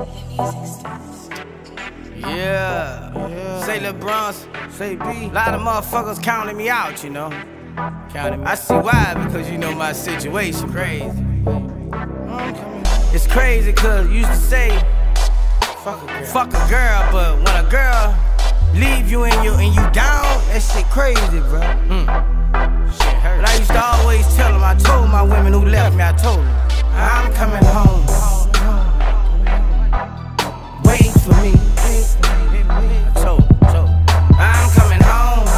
Yeah. Say LeBron, say B. Lot of motherfuckers counting me out, you know. Counting me. I see why, because you know my situation crazy. It's crazy, cause you used to say, fuck a girl, but when a girl leave you and you down, that shit crazy, bro. Shit hurt. But I used to always tell them, I told my women who left me, I told them, I'm coming home. Wait for me. I told I'm coming home.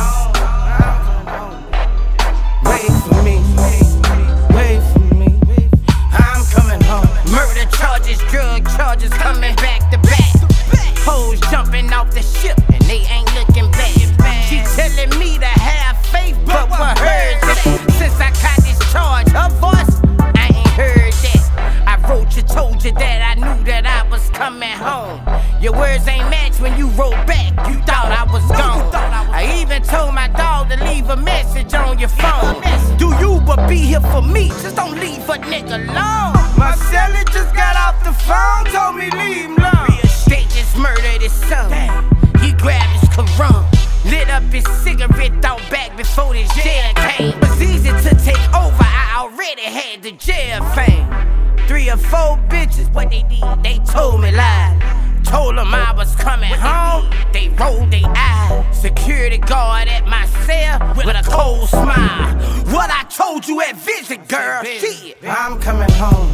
Wait for me. Wait for me. I'm coming home. Murder charges, drug charges coming back to back. Hoes jumping off the ship and they ain't looking back. She telling me to have faith, but what hers that? Since I caught this charge, her voice, I ain't heard that. I wrote you, told you that I knew that I was coming home. Your words ain't matched when you wrote back. You thought I was gone. I even told my dog to leave a message on your phone. Do you but be here for me? Just don't leave a nigga alone. My celly just got off the phone, told me leave him alone. They just murdered his son. He grabbed his Quran, lit up his cigarette, thought back before this jail came. It was easy to take over, I already had the jail fame. 3 or 4 bitches, what they did, they told me lies. Told them I was coming home, they rolled their eyes. Security guard at my cell with a cold smile. What I told you at Visit, girl, shit. I'm coming home.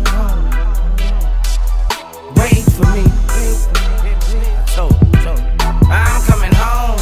Wait for me. I'm coming home.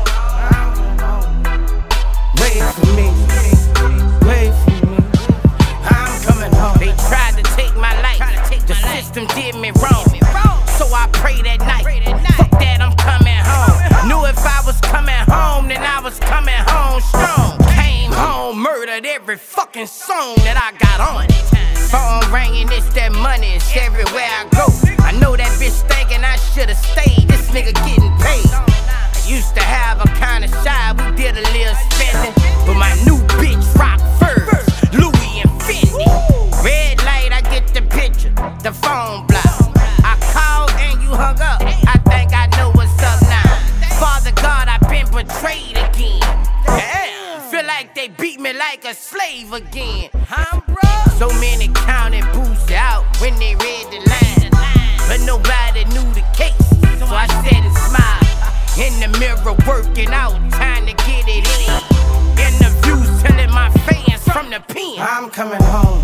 Wait for me. Wait for me. I'm coming home. They tried to take my life. The system did me wrong. So I prayed at night. Fuck that, I'm coming home. Knew if I was coming home, then I was coming home strong. Came home, murdered every fucking song that I got on. Phone ringing, it's that money, it's everywhere I go. I know that bitch thinking I should've stayed. This nigga getting paid. I used to have a kinda shy, we did a little spending. But my new bitch rock furs, Louis and Fendi. Red light, I get the picture, the phone block. I called and you hung up, I think I know what's up now. Father God, I've been betrayed again. Damn, feel like they beat me like a slave again. So many counted boots out when they read the line, but nobody knew the case, so I said and smiled. In the mirror working out, time to get it in. Interviews telling my fans from the pen, I'm coming home.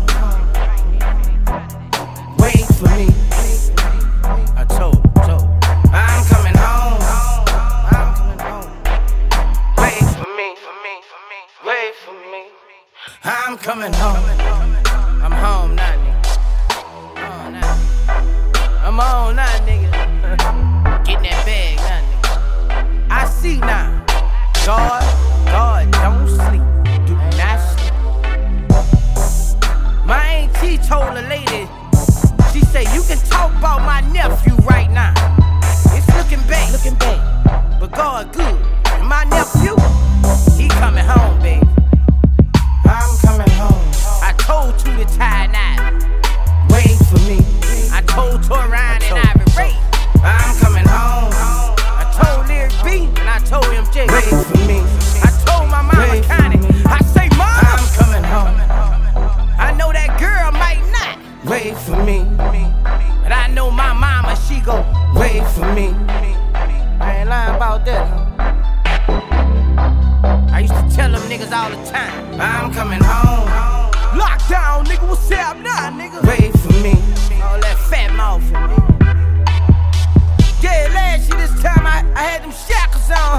Wait for me. I told I'm coming home. I'm coming home. Wait for me. Wait for me. I'm coming home. I'm home now, nigga. I'm on now, nigga. getting that bag now, nigga. I see now. God, don't sleep. Do not sleep. My auntie told a lady, she said, you can talk about my nephew right now. It's looking bad, but God good. And my nephew, he coming home, baby. I'm coming home. I told you to tie a knot. Wait for me. I told Toran and Ivy Ray, I'm coming home. I told Lyric B and I told MJ. Wait for me. I told my mama Connie, I say mama, I'm coming home. I know that girl might not, Wait for me. but I know my mama, she go. Wait for me. I ain't lying about that, huh? I used to tell them niggas all the time, I'm coming home. lockdown, nigga, what's up now, nigga? Wait for me. All that fat mouth for me. Yeah, last year this time I had them shackles on.